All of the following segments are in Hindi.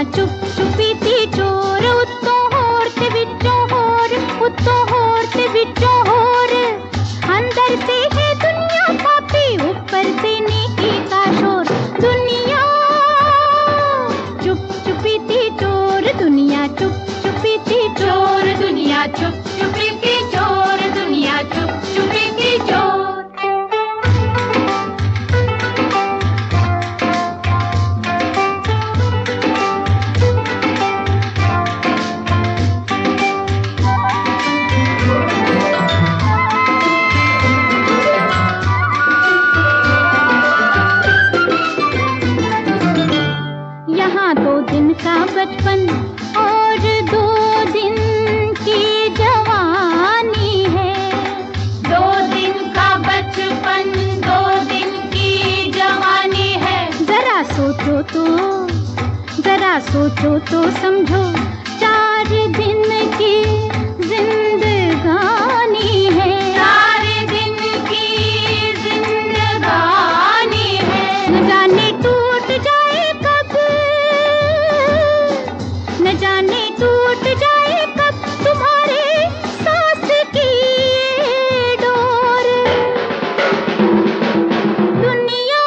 चुप चुपीती चोर उत्तों होर ते विचों होर, उत्तों होर ते विचों होर। अंदर से है दुनिया पापी, ऊपर से नेकी का शोर। दुनिया चुप चुपीती चोर, दुनिया चुप चुपीती चोर, दुनिया चुप चुपीती चोर, दुनिया चुप चुपीती चोर। यहाँ 2 दिन का बचपन और 2 दिन की जवानी है। 2 दिन का बचपन, 2 दिन की जवानी है। जरा सोचो तो समझो, 4 दिन की जिंदगानी है। 4 दिन की जिंदगानी है। न जाने टूट जाए कब, न जाने टूट जाए कब तुम्हारे सांस की ये डोर। दुनिया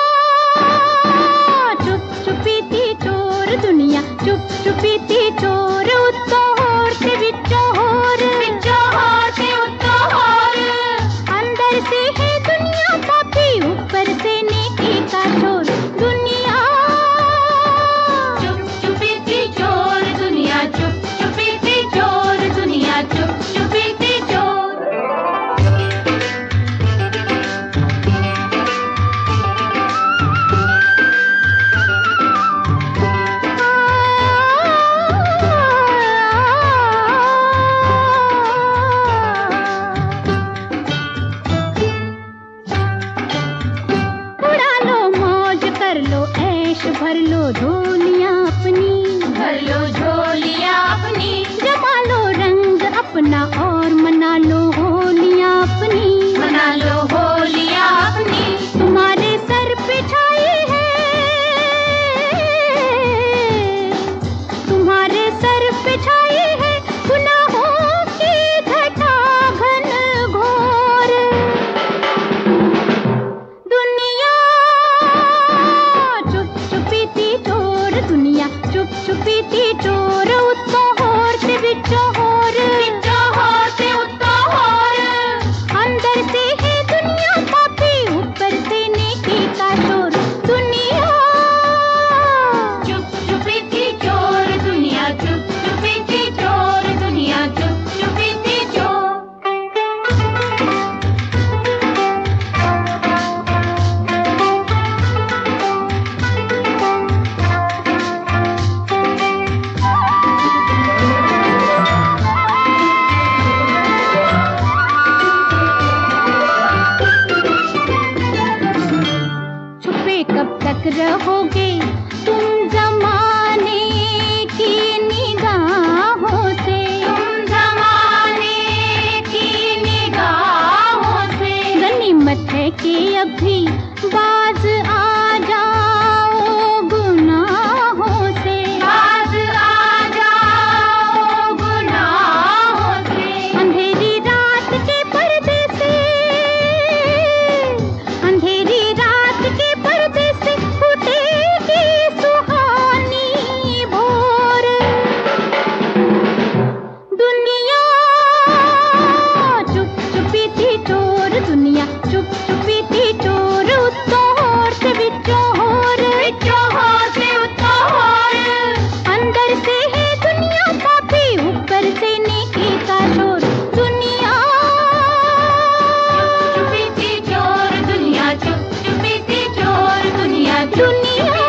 चुप चुपीती चोर, दुनिया चुप चुपीती चोर। उत्तों होर ते विचों होर, विचों होर ते उत्तों होर। अंदर से है दुनिया पापी, ऊपर से नेकी का शोर। दुनिया चुप चुपीती चोर, दुनिया चुप चुपीती चोर, दुनिया चुप चुपीती चोर। उड़ा लो मौज कर लो, ऐश भर लो झोलियां अपनी, भर लो झोलियां अपनी। जमा लो रंग अपना और मना लो होलियां अपनी, मना लो होलियां अपनी। तुम्हारे सर पे छाई है, तुम्हारे सर पे छाई है गुनाहों की घटा घन घोर। दुनिया चुप चुपीती चोर, दुनिया चुप चुपीती चोर। उत्तों होर ते विचों होर, विचों होर ते उत्तों होर। अंदर से है दुनिया पापी, ऊपर से नेकी का शोर। दुनिया चुप चुपीती चोर, दुनिया चुप चुपीती चोर, दुनिया चुप चुपीती चोर। छुपे कब तक रहोगे तुम जमाने की निगाहों से, तुम जमाने की निगाहों से। गनीमत है कि अभी बाज आ जाओ गुनाहों से, बाज आ जाओ गुनाहों से। अंधेरी रात के पर्दे से, अंधेरी रात के पर्दे से फूटेगी सुहानी भोर। दुनिया चुप चुपीती चोर, दुनिया चुप चुपीती चोर। उत्तों होर ते विचों होर, विचों होर ते उत्तों होर। अंदर से है दुनिया पापी, ऊपर से नेकी का शोर। दुनिया चुप चुपीती चोर, दुनिया चुप चुपीती चोर, दुनिया दुनिया